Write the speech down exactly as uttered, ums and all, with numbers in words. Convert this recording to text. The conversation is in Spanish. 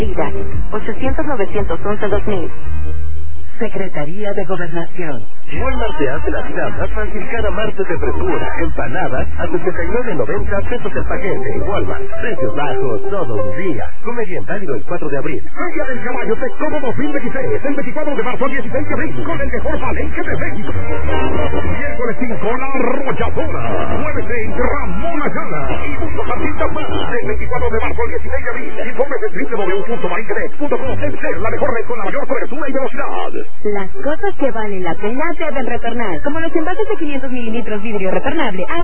ochocientos novecientos once dos mil. Secretaría de Gobernación. Walmart te hace la vida más fácil cada martes de frescura. Empanadas a sesenta y nueve noventa pesos el paquete. Walmart, precios bajos todo un día. Come bien, válido el cuatro de abril. Feria del Caballo Texcoco dos mil veintiséis, el veinticuatro de marzo al dieciséis de abril, con el mejor palenque de México. Miércoles cinco, La Arrolladora. Jueves seis, Ramón Ayala. Y muchos artistas más. Del veinticuatro de marzo al dieciséis de abril. Informes en doble u doble u doble u punto maringedex punto com. En ser la mejor red con la mayor cobertura y velocidad. Las cosas que valen la pena deben retornar, como los envases de quinientos mililitros vidrio retornable.